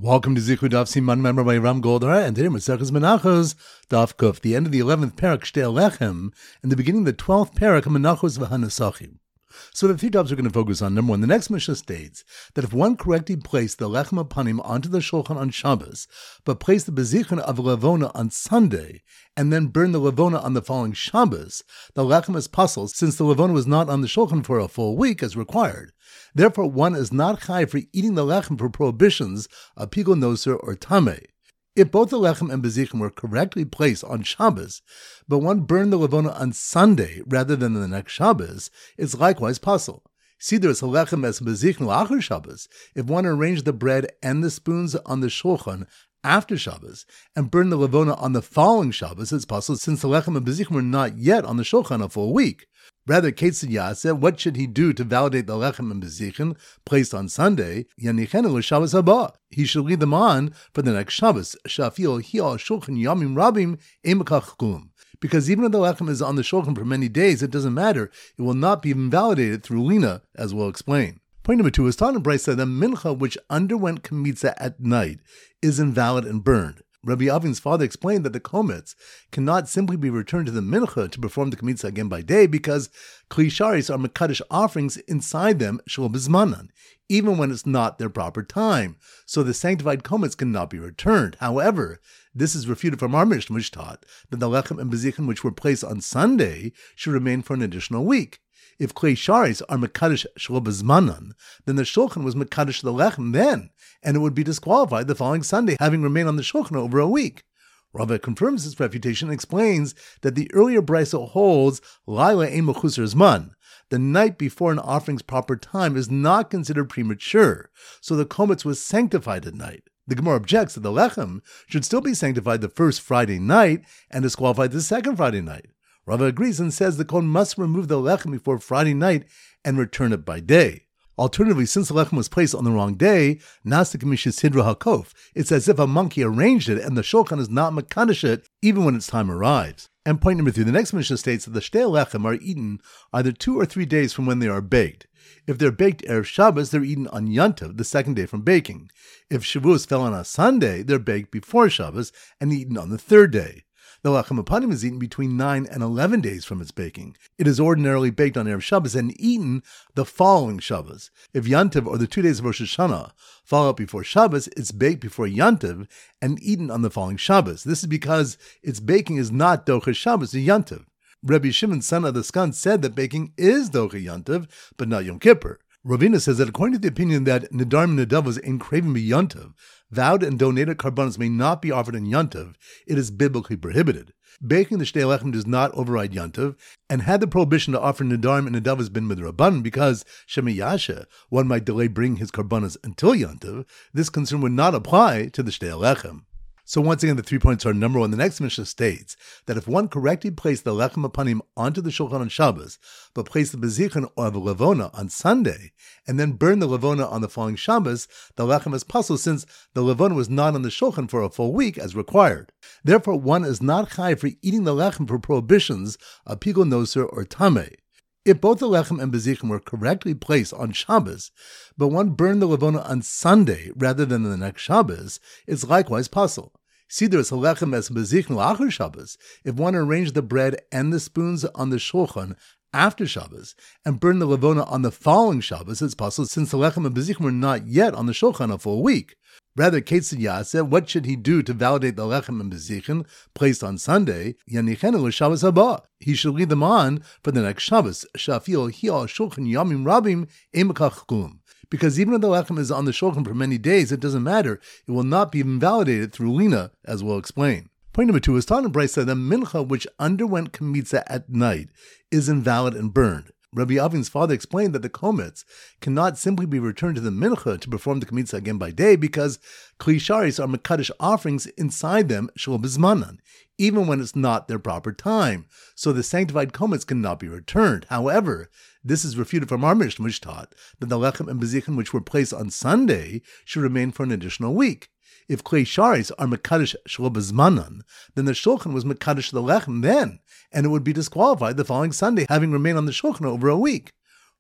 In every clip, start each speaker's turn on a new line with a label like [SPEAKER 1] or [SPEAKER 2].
[SPEAKER 1] Welcome to Zichud Daf Siman Member by Ram Goldar, and today Maseches Menachos Daf Kuf, the end of the 11th parak Shtei Lechem, and the beginning of the 12th parak Menachos V'Hanasachim. So the three topics we're going to focus on. Number one, the next Mishnah states that if one correctly placed the lechem apanim onto the shulchan on Shabbos, but placed the bezichon of levona on Sunday, and then burned the levona on the following Shabbos, the lechem is puzzled since the levona was not on the shulchan for a full week as required. Therefore, one is not chayav for eating the lechem for prohibitions of pigul noser or tameh. If both the lechem and bezichon were correctly placed on Shabbos, but one burned the levona on Sunday rather than the next Shabbos, it's likewise possible. See, there is a lechem as bezichon la'achar Shabbos. If one arranged the bread and the spoons on the shulchan after Shabbos and burned the levona on the following Shabbos, it's possible since the lechem and bezichon were not yet on the shulchan a full week. Rather, Ketzad Yaseh, what should he do to validate the lechem and bezichon placed on Sunday? Yanichenu l'Shabbos haba. He should lead them on for the next Shabbos. Shafil hi al shulchan yamim rabim emakach klum. Because even if the lechem is on the shulchan for many days, it doesn't matter. It will not be invalidated through lina, as we'll explain. Point number two is taught in Brisa that mincha which underwent kmitza at night is invalid and burned. Rabbi Avin's father explained that the komets cannot simply be returned to the mincha to perform the kmitza again by day because kli sharis are mekadosh offerings inside them shel bizmanan, even when it's not their proper time. So the sanctified komets cannot be returned. However, this is refuted from our Mishnah, which taught that the lechem and bezichon which were placed on Sunday should remain for an additional week. If klei sharis are mekadosh shel bizmanan, then the shulchan was mekadosh the lechem then, and it would be disqualified the following Sunday, having remained on the shulchan over a week. Rava confirms this refutation and explains that the earlier brisa holds laila ein mechusar zman. The night before an offering's proper time is not considered premature, so the komets was sanctified at night. The Gemara objects that the lechem should still be sanctified the first Friday night and disqualified the second Friday night. Rava agrees and says the kohen must remove the lechem before Friday night and return it by day. Alternatively, since the lechem was placed on the wrong day, nasik mishis hidra hakof, it's as if a monkey arranged it and the shulchan is not mekadosh it even when its time arrives. And point number three, the next Mishnah states that the shtei lechem are eaten either 2 or 3 days from when they are baked. If they're baked erev Shabbos, they're eaten on Yantav, the second day from baking. If Shavuos fell on a Sunday, they're baked before Shabbos and eaten on the third day. The lechem apanim is eaten between 9 and 11 days from its baking. It is ordinarily baked on erev Shabbos and eaten the following Shabbos. If Yantav or the 2 days of Rosh Hashanah fall out before Shabbos, it's baked before Yantav and eaten on the following Shabbos. This is because its baking is not docha Shabbos or Yantav. Rabbi Shimon, son of the Skan, said that baking is docha Yantav, but not Yom Kippur. Ravina says that according to the opinion that Nedarim and Nedavos ain't craving be Yantav, vowed and donated karbanos may not be offered in Yantav, it is biblically prohibited. Baking the Shtei Lechem does not override Yantav, and had the prohibition to offer Nedarim and Nedavos been midrabanan because Shemi Yasha, one might delay bringing his karbanos until Yantav, this concern would not apply to the Shtei Lechem. So once again, the 3 points are: number one, the next Mishnah states that if one correctly placed the lechem apanim onto the shulchan on Shabbos, but placed the bezichon or the levona on Sunday, and then burned the levona on the following Shabbos, the lechem is puzzled since the levona was not on the shulchan for a full week as required. Therefore, one is not chayav for eating the lechem for prohibitions of pigul noser or tameh. If both the lechem and bezichon were correctly placed on Shabbos, but one burned the levona on Sunday rather than the next Shabbos, it's likewise possible. See, there is a lechem as bezichon la'achar Shabbos. If one arranged the bread and the spoons on the shulchan after Shabbos and burned the levona on the following Shabbos, it's possible since the lechem and bezichon were not yet on the shulchan a full week. Rather, Ketzad Yaseh, what should he do to validate the lechem and bezichon placed on Sunday? Yanichenu l'Shabbos haba. He should lead them on for the next Shabbos. Shafil hi al shulchan yamim rabim emakach klum. Because even if the lechem is on the shulchan for many days, it doesn't matter. It will not be invalidated through lina, as we'll explain. Point number two is taught in Brisa that mincha which underwent kmitza at night is invalid and burned. Rabbi Avin's father explained that the komets cannot simply be returned to the mincha to perform the kmitza again by day because kli sharis are mekadosh offerings inside them shel bizmanan, even when it's not their proper time. So the sanctified komets cannot be returned. However, this is refuted from our Mishnah, which taught that the lechem and bezichon which were placed on Sunday should remain for an additional week. If klei sharis are mekadosh shel bizmanan, then the shulchan was mekadosh the lechem then, and it would be disqualified the following Sunday, having remained on the shulchan over a week.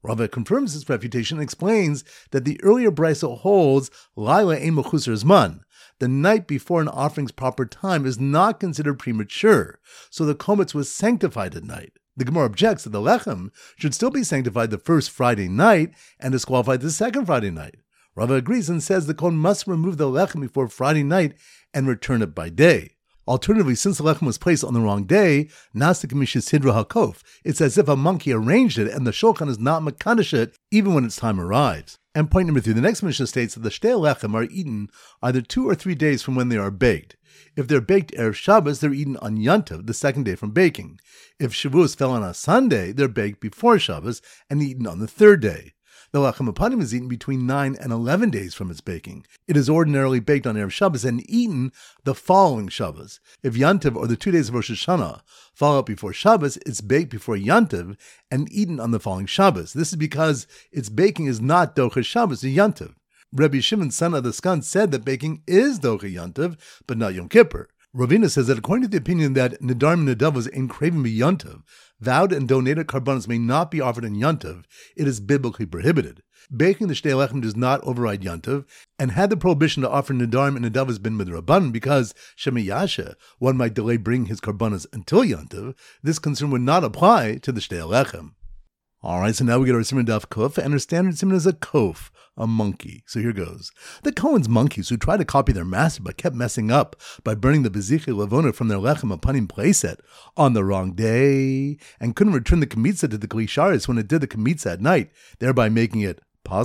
[SPEAKER 1] Rava confirms this refutation and explains that the earlier brisa holds Laila ein mechusar zman. The night before an offering's proper time is not considered premature, so the kometz was sanctified at night. The Gemara objects that the lechem should still be sanctified the first Friday night and disqualified the second Friday night. Rava agrees and says the kohen must remove the lechem before Friday night and return it by day. Alternatively, since the lechem was placed on the wrong day, nasik mishis sidra hakof, it's as if a monkey arranged it and the shulchan is not mekadosh it even when its time arrives. And point number 3, the next Mishnah states that the shtei lechem are eaten either 2 or 3 days from when they are baked. If they're baked Erev Shabbos, they're eaten on Yantav, the second day from baking. If Shavuos fell on a Sunday, they're baked before Shabbos and eaten on the 3rd day. The lechem apanim is eaten between 9 and 11 days from its baking. It is ordinarily baked on Erev Shabbos and eaten the following Shabbos. If Yantav, or the 2 days of Rosh Hashanah, fall out before Shabbos, it's baked before Yantav and eaten on the following Shabbos. This is because its baking is not Docha Shabbos or Yantav. Rabbi Shimon, son of the Skan, said that baking is Docha Yantav, but not Yom Kippur. Ravina says that according to the opinion that Nedarim and Nedavos ain't craving be Yantav, vowed and donated karbanos may not be offered in Yantav, it is biblically prohibited. Baking the shtei lechem does not override Yantav, and had the prohibition to offer Nedarim and Nedavos been midrabanan, because Shemiyasha, one might delay bringing his karbanos until Yantav, this concern would not apply to the shtei lechem. Alright, so now we get our Siman Daf Kuf, and our standard Siman is a kof, a monkey. So here goes. The Kohen's monkeys who tried to copy their master but kept messing up by burning the Bezichi Levona from their lechem apanim playset on the wrong day, and couldn't return the Kemitza to the Klisharis when it did the Kemitza at night, thereby making it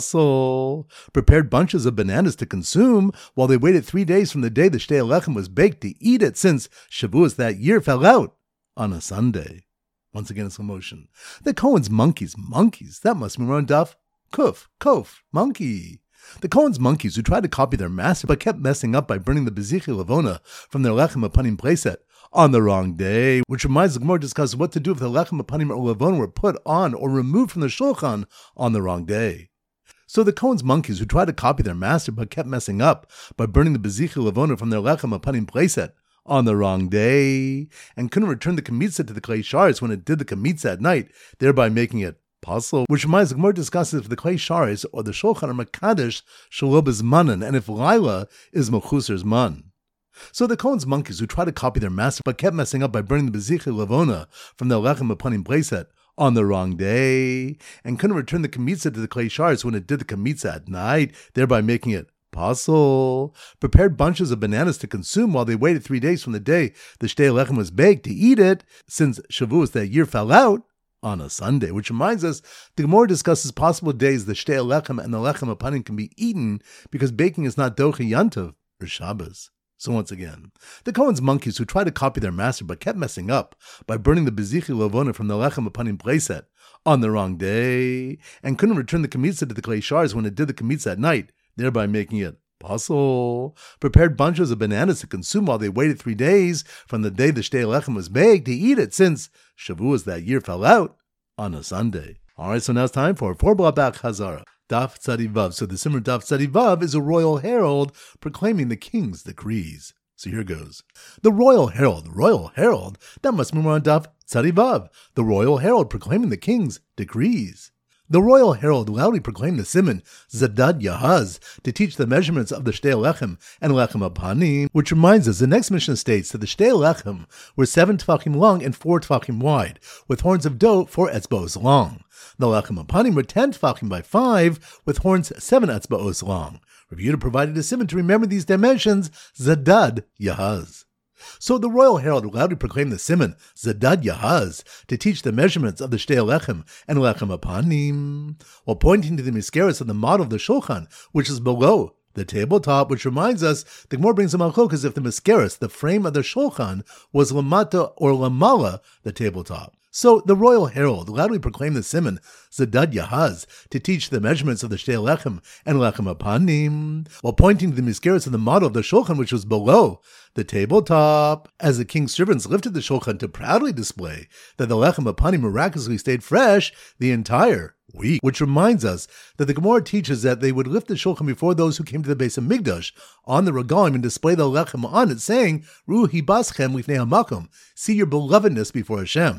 [SPEAKER 1] Pasul, prepared bunches of bananas to consume while they waited 3 days from the day the Shtei Lechem was baked to eat it, since Shavuos that year fell out on a Sunday. Once again in slow motion. The Kohen's monkeys, that must be around Daf Kuf, Kof, monkey. The Kohen's monkeys who tried to copy their master but kept messing up by burning the Bezichi Levona from their Lechem Apanim playset on the wrong day, which reminds the Gemara discusses what to do if the Lechem Apanim or Levona were put on or removed from the Shulchan on the wrong day. So the Kohen's monkeys who tried to copy their master but kept messing up by burning the Bezichi Levona from their Lechem Apanim playset on the wrong day, and couldn't return the Kemitza to the Klei Sharis when it did the Kemitza at night, thereby making it Pasul, which reminds the Gemara discusses if the Klei Sharis or the Shulchan are Mekadosh Shelo B'Zmanan, and if Laila is Mechusar Zman. So the Kohen's monkeys who tried to copy their master but kept messing up by burning the Bezichi Levona from their Lechem Apanim playset on the wrong day, and couldn't return the Kemitza to the Klei Sharis when it did the Kemitza at night, thereby making it Pasul, prepared bunches of bananas to consume while they waited 3 days from the day the Shtei Lechem was baked to eat it, since Shavuos that year fell out on a Sunday. Which reminds us, the Gemara discusses possible days the Shtei Lechem and the Lechem Apanim can be eaten because baking is not Docha Yantav or Shabbos. So once again, the Kohen's monkeys who tried to copy their master but kept messing up by burning the Bezichi Levona from the Lechem Apanim playset on the wrong day, and couldn't return the Kemitza to the Klei Sharis when it did the Kemitza at night, thereby making it Pasul, prepared bunches of bananas to consume while they waited 3 days from the day the Shtei Lechem was baked to eat it, since Shavuos that year fell out on a Sunday. Alright, so now it's time for 4 Blabak Hazara. Daf Tzadi Vav. So the Simmer Daf Tzadi Vav is a royal herald proclaiming the king's decrees. So here goes. The royal herald, that must be on Daf Tzadi Vav. The royal herald proclaiming the king's decrees. The royal herald loudly proclaimed the siman Zadad Yahaz to teach the measurements of the Shtei Lechem and Lechem Apanim, which reminds us the next Mishnah states that the Shtei Lechem were 7 tefachim long and 4 tefachim wide, with horns of dough 4 etzbaos long. The Lechem Apanim were 10 tefachim by 5, with horns 7 etzbaos long. Rabbi Yehuda provided a siman to remember these dimensions, Zadad Yahaz. So the royal herald loudly proclaimed the siman Zadad Yahaz to teach the measurements of the Shtei Lechem and Lechem Apanim, while pointing to the miskeres of the model of the Shulchan, which is below the tabletop, which reminds us, the Gemara brings a machlok as if the miskeres, the frame of the Shulchan, was lamata or lamala, the tabletop. So the royal herald loudly proclaimed the siman Zadad Yahaz to teach the measurements of the Shtei Lechem and Lechem Apanim, while pointing to the miskeres of the model of the Shulchan, which was below the tabletop, as the king's servants lifted the Shulchan to proudly display that the Lechem Apanim miraculously stayed fresh the entire week. Which reminds us that the Gemara teaches that they would lift the Shulchan before those who came to the Beis Hamikdash on the regalim and display the Lechem on it, saying, Ruhi baschem lifnei hamakom, see your belovedness before Hashem.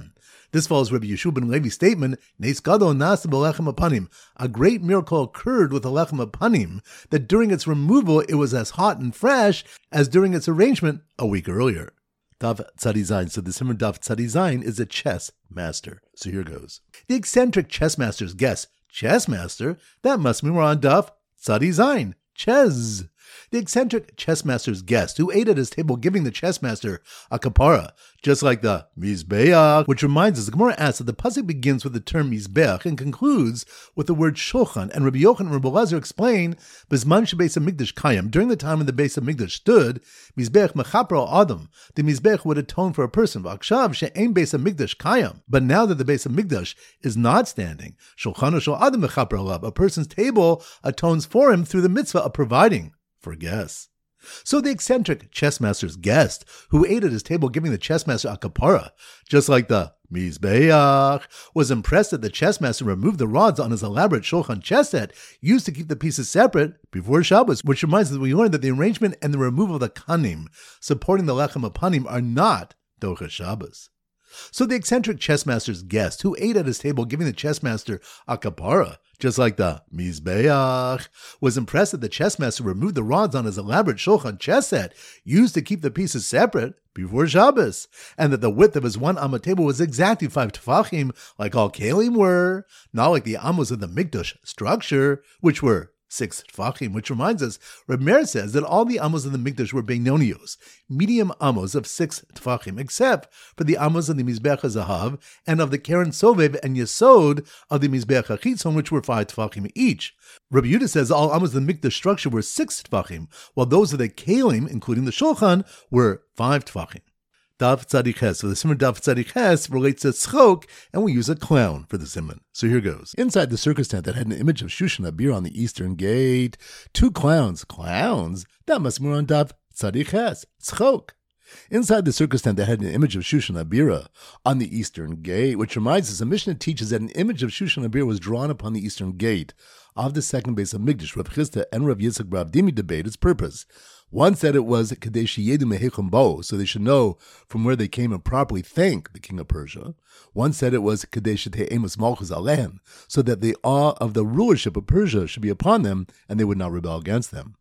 [SPEAKER 1] This follows Rabbi Yeshua ben Levi's statement, Nes gadol nasa b'lechem hapanim. A great miracle occurred with the lechem hapanim, that during its removal it was as hot and fresh as during its arrangement a week earlier. Daf Tzadi Zayin. So the Simmer Daf Tzadi Zayin is a chess master. So here goes. The eccentric chess master's guess, chess master, that must mean we're on Daf Tzadi Zayin. Chess. The eccentric chess master's guest who ate at his table giving the chess master a kapara, just like the Mizbeach, which reminds us, the Gemara asks that the pasuk begins with the term Mizbeach and concludes with the word Shulchan, and Rabbi Yochanan and Rabbi Elazar explain, Bizman shebeis hamikdash kayam, during the time when the Beis Hamikdash stood, Mizbeach mechaper al adam, the Mizbeach would atone for a person, V'akshav she'ein Beis Hamikdash kayam, but now that the Beis Hamikdash is not standing, Shulchan shel adam mechaper alav, a person's table atones for him through the mitzvah of providing for guests. So the eccentric chess master's guest, who ate at his table giving the chess master a kapara, just like the Mizbeach, was impressed that the chess master removed the rods on his elaborate shulchan chess set used to keep the pieces separate before Shabbos, which reminds us that we learned that the arrangement and the removal of the kanim supporting the lechem hapanim are not docha Shabbos. So the eccentric chess master's guest, who ate at his table giving the chess master a kapara, just like the Mizbeach, was impressed that the chess master removed the rods on his elaborate shulchan chess set used to keep the pieces separate before Shabbos, and that the width of his one amma table was exactly 5 tefachim, like all kelim were, not like the amos of the mikdash structure, which were 6 tefachim, which reminds us, Reb Meir says that all the amos of the mikdash were beinonios, medium amos of 6 tefachim, except for the amos of the Mizbeach HaZahav and of the Keren Sovev and Yesod of the Mizbeach HaChitzon, which were 5 tefachim each. Rabbi Yehuda says all amos of the mikdash structure were 6 tefachim, while those of the kelim, including the shulchan, were 5 tefachim. Daf Tzadik Ches. So the Simon Daf Tzadik Ches relates to tzchok, and we use a clown for the Simon. So here goes. Inside the circus tent that had an image of Shushan Abir on the eastern gate, 2 clowns. Clowns? That must be on Daf Tzadik Ches. Tzchok. Inside the circus tent that had an image of Shushan Abira on the eastern gate, which reminds us, the Mishnah teaches that an image of Shushan Abir was drawn upon the eastern gate of the second base of Migdash. Rav Chisda and Rav Yitzchak Rav Dimi debate its purpose. One said it was Kadesh Yedu Mehecham Bo, so they should know from where they came and properly thank the king of Persia. One said it was Kadesh Te'emus Malchus Alehem, so that the awe of the rulership of Persia should be upon them, and they would not rebel against them.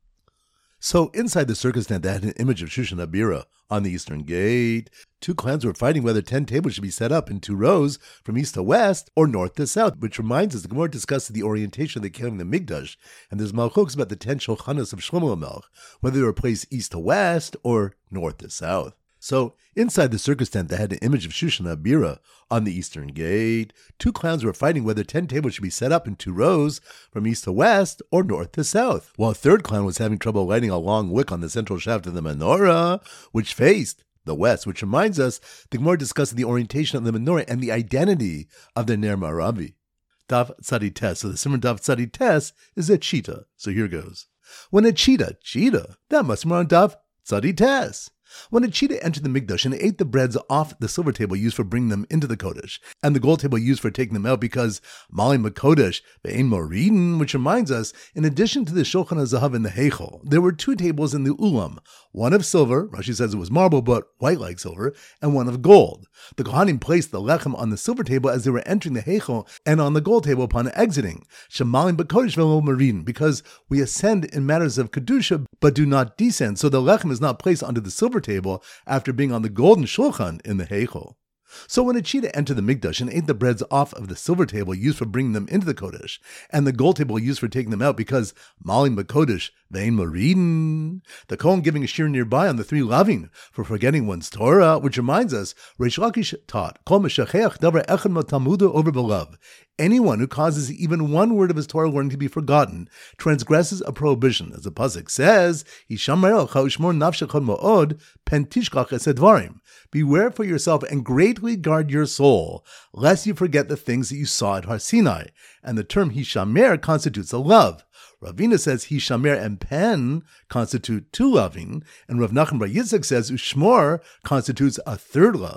[SPEAKER 1] So inside the circus tent that had an image of Shushan Abira on the eastern gate, 2 clans were fighting whether 10 tables should be set up in 2 rows from east to west or north to south, which reminds us the Gemara discusses the orientation of the Kelim of the Migdash, and there's malchokes about the 10 shulchanos of Shlomo HaMelech, whether they were placed east to west or north to south. So, inside the circus tent that had an image of Shushan Abira on the eastern gate, 2 clowns were fighting whether 10 tables should be set up in 2 rows from east to west or north to south, while a third clown was having trouble lighting a long wick on the central shaft of the menorah, which faced the west, which reminds us the Gemara discusses the orientation of the menorah and the identity of the Ner Maravi. Daf Tzadi Tes. So the Simon Daf Tzadi Tes is a cheetah. So here goes. When a cheetah, that must be on Daf Tzadi Tes. When a cheetah entered the Mikdash and ate the breads off the silver table used for bringing them into the Kodesh, and the gold table used for taking them out, because Mali Makodesh ve'ein moridin, which reminds us, in addition to the Shulchan HaZahav and the Heichel, there were 2 tables in the Ulam, one of silver, Rashi says it was marble but white like silver, and one of gold. The Kohanim placed the lechem on the silver table as they were entering the Heichel, and on the gold table upon exiting, Shemalim Makodesh ve'lo moridin, because we ascend in matters of Kedusha but do not descend, so the lechem is not placed onto the silver table after being on the golden shulchan in the Heichel. So when a cheetah entered the Mikdash and ate the breads off of the silver table used for bringing them into the Kodesh, and the gold table used for taking them out, because Malim B'Kodesh ve'ein moridin, the Kohen giving a shir nearby on the 3 lavin for forgetting one's Torah, which reminds us, Reish Lakish taught, Kol meshacheach davar echad matalmuda over belav. Anyone who causes even one word of his Torah learning to be forgotten transgresses a prohibition. As the pasuk says, Hishamer elcha ushmor nafshecha mo'od pen tishkach es advarim. Beware for yourself and greatly guard your soul, lest you forget the things that you saw at Har Sinai. And the term Hishamer constitutes a love. Ravina says Hishamer and pen constitute 2 loving, and Rav Nachman Bar Yitzchak says Ushmor constitutes a 3rd love.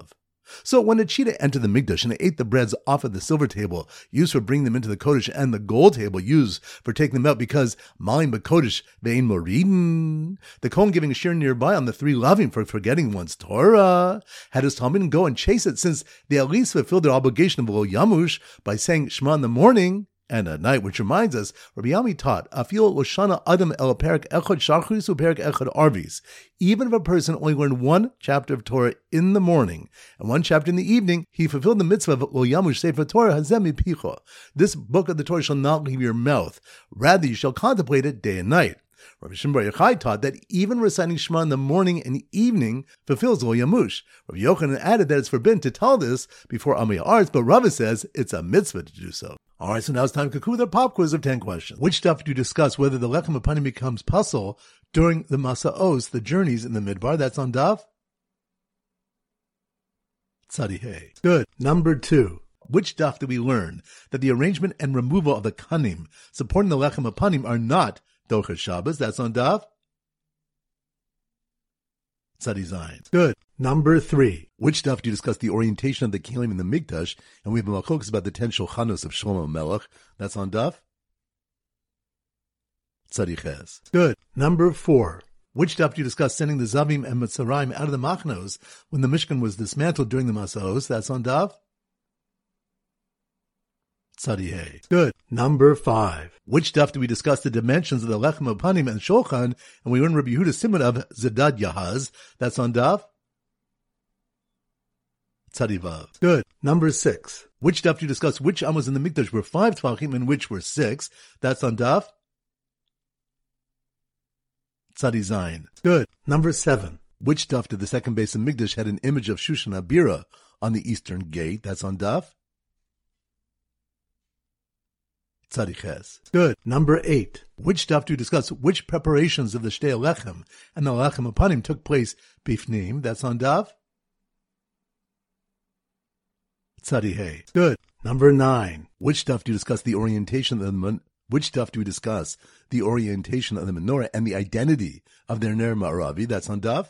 [SPEAKER 1] So when the cheetah entered the Mikdash and they ate the breads off of the silver table used for bringing them into the Kodesh and the gold table used for taking them out because Malim b'Kodesh ve'ein moridin, the Kohen giving a share nearby on the 3 lavim for forgetting one's Torah had his Talmud go and chase it since they at least fulfilled their obligation of Lo Yamush by saying Shema in the morning and at night, which reminds us, Rabbi Yami taught, Afil Loshana Adam El Perak Echad Shachris Perak Echad Arvis. Even if a person only learned 1 chapter of Torah in the morning and 1 chapter in the evening, he fulfilled the mitzvah of Lo Yamush Sefer Torah Hazem Mipicha. This book of the Torah shall not leave your mouth. Rather, you shall contemplate it day and night. Rabbi Shimon Bar Yochai taught that even reciting Shema in the morning and evening fulfills Lo Yamush. Rabbi Yochanan added that it's forbidden to tell this before Amiyah Arts, but Rava says it's a mitzvah to do so. All right, so now it's time to conclude our pop quiz of 10 questions. Which stuff do you discuss whether the Lechem Apanim becomes puzzle during the Masa'os, the journeys in the Midbar? That's on Daf Tzadihei. Good. Number 2. Which daf do we learn that the arrangement and removal of the kanim supporting the Lechem Apanim are not Dochas Shabbos? That's on Daf Tzadi Zayin. Good. Number 3. Which daf do you discuss the orientation of the kelim in the Mikdash? And we have a malchokes about the 10 shulchanos of Shlomo Melech. That's on Daf Tzadi Ches. Good. Number 4. Which daf do you discuss sending the Zavim and Mitzrayim out of the Machnos when the Mishkan was dismantled during the Masaos? That's on Daf Tzadihei. Good. Number 5. Which daf do we discuss the dimensions of the Lechem Apanim and Shulchan, and we learn Rabbi Yehuda Simon of Zedad Yahaz? That's on Daf Tzadivav. Good. Number 6. Which daf do you discuss which amos in the Mikdash were 5 tvachim and which were 6? That's on Daf Tzadi Zayin. Good. Number 7. Which daf did the second base of Mikdash had an image of Shushan Abira on the eastern gate? That's on Daf Tzadiches. Good. Number 8. Which daf do you discuss which preparations of the Shtei Lechem and the Lechem Apanim took place bifnim? That's on Daf Tzadihei. Good. Number 9. Which daf do you discuss the orientation of the menorah and the identity of their Ner Ma'aravi? That's on Daf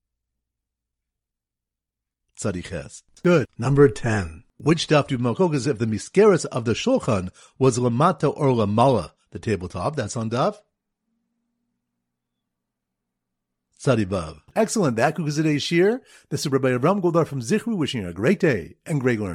[SPEAKER 1] Tzadiches. Good. Number 10. Which daf do you malchokes if the miskeres of the shulchan was lamata or lamala, the tabletop? That's on Daf Tzadivav. Excellent. That concludes today's shir. This is Rabbi Avram Goldar from Zichru wishing you a great day and great learning.